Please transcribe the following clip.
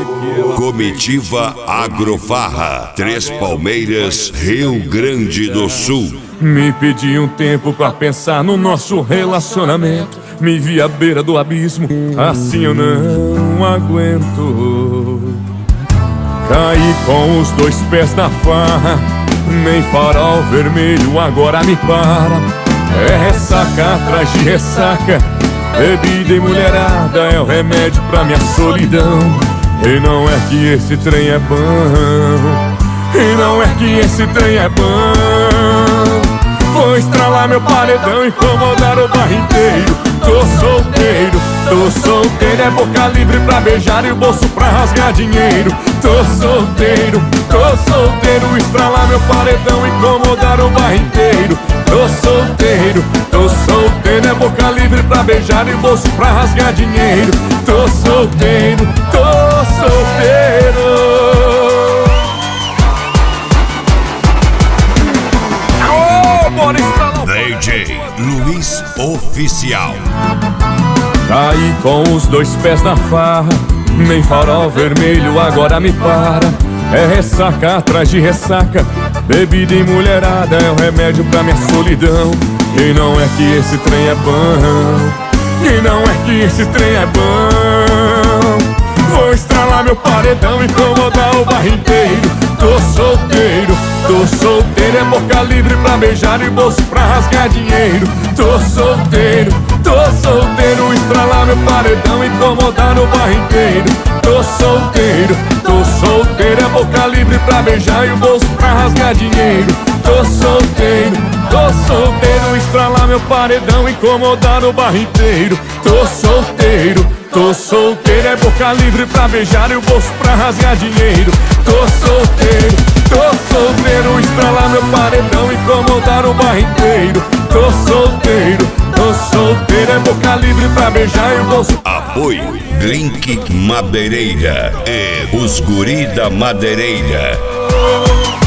Comitiva Agrofarra, Três Palmeiras, Rio Grande do Sul. Me pedi um tempo pra pensar no nosso relacionamento. Me vi à beira do abismo, assim eu não aguento. Caí com os dois pés na farra, nem farol vermelho agora me para. É ressaca atrás de ressaca, bebida e mulherada é o remédio pra minha solidão. E não é que esse trem é bom, e não é que esse trem é bom. Vou estralar meu paredão, incomodar o bairro inteiro. Tô solteiro, é boca livre pra beijar e o bolso pra rasgar dinheiro. Tô solteiro, estralar meu paredão, incomodar o bairro inteiro. Tô solteiro, é boca livre pra beijar e o bolso pra rasgar dinheiro. Tô solteiro. DJ Luiz Oficial. Caí com os dois pés na farra, nem farol vermelho agora me para. É ressaca atrás de ressaca, bebida e mulherada é o remédio pra minha solidão. E não é que esse trem é bom, e não é que esse trem é bom. Vou estralar meu paredão, incomodar o bairro inteiro. Tô solteiro, é boca livre pra beijar e bolso pra rasgar dinheiro. Tô solteiro, estralar meu paredão, incomodar o bairro inteiro. Tô solteiro, é boca livre pra beijar e o bolso pra rasgar dinheiro. Tô solteiro, estralar meu paredão, incomodar o bairro inteiro. Tô solteiro, é boca livre pra beijar e o bolso pra rasgar dinheiro. Tô solteiro, estralar meu paredão, incomodar o bairro inteiro. Tô solteiro, é boca livre pra beijar e o bolso. Apoio Link Madeireira e os Guri da Madeireira.